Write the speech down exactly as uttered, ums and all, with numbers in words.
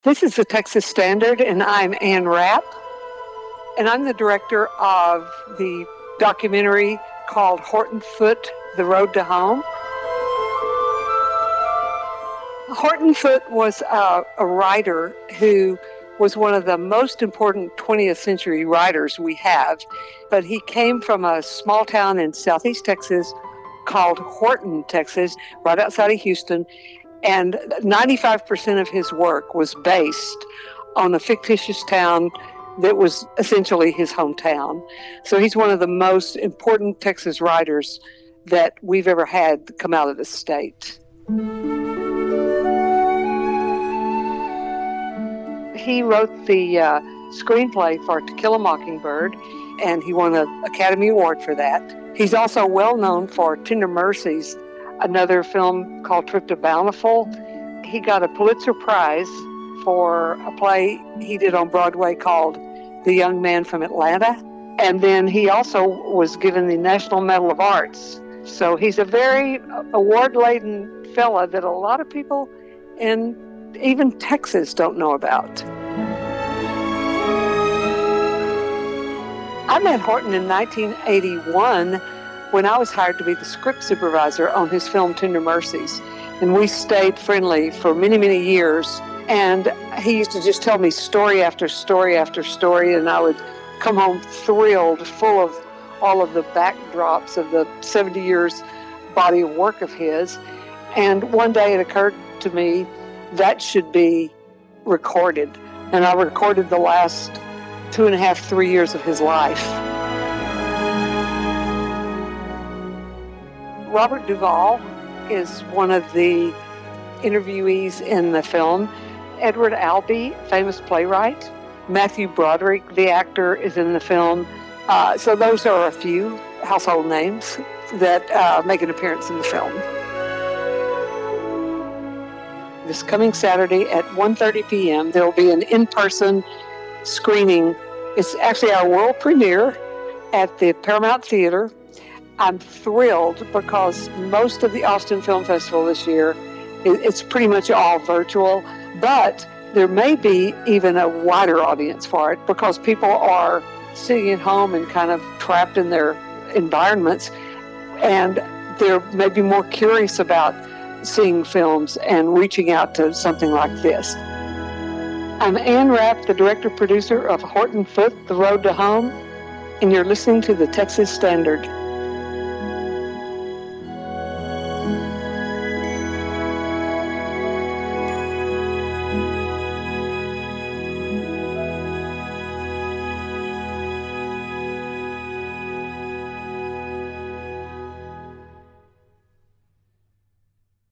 This is the Texas Standard, and I'm Ann Rapp, and I'm the director of the documentary called Horton Foote, The Road to Home. Horton Foote was a, a writer who was one of the most important twentieth century writers we have, but he came from a small town in southeast Texas called Horton, Texas, right outside of Houston, and ninety-five percent of his work was based on a fictitious town that was essentially his hometown. So he's one of the most important Texas writers that we've ever had come out of the state. He wrote the uh, screenplay for To Kill a Mockingbird, and he won an Academy Award for that. He's also well known for Tender Mercies, another film called Trip to Bountiful. He got a Pulitzer Prize for a play he did on Broadway called The Young Man from Atlanta. And then he also was given the National Medal of Arts. So he's a very award-laden fella that a lot of people in even Texas don't know about. I met Horton in nineteen eighty-one when I was hired to be the script supervisor on his film Tender Mercies. And we stayed friendly for many, many years. And he used to just tell me story after story after story, and I would come home thrilled, full of all of the backdrops of the seventy years body of work of his. And one day it occurred to me that should be recorded. And I recorded the last two and a half, three years of his life. Robert Duvall is one of the interviewees in the film. Edward Albee, famous playwright. Matthew Broderick, the actor, is in the film. Uh, so those are a few household names that uh, make an appearance in the film. This coming Saturday at one thirty p.m., there will be an in-person screening. It's actually our world premiere at the Paramount Theater. I'm thrilled because most of the Austin Film Festival this year, it's pretty much all virtual, but there may be even a wider audience for it because people are sitting at home and kind of trapped in their environments, and they're maybe more curious about seeing films and reaching out to something like this. I'm Ann Rapp, the director-producer of Horton Foote, The Road to Home, and you're listening to the Texas Standard.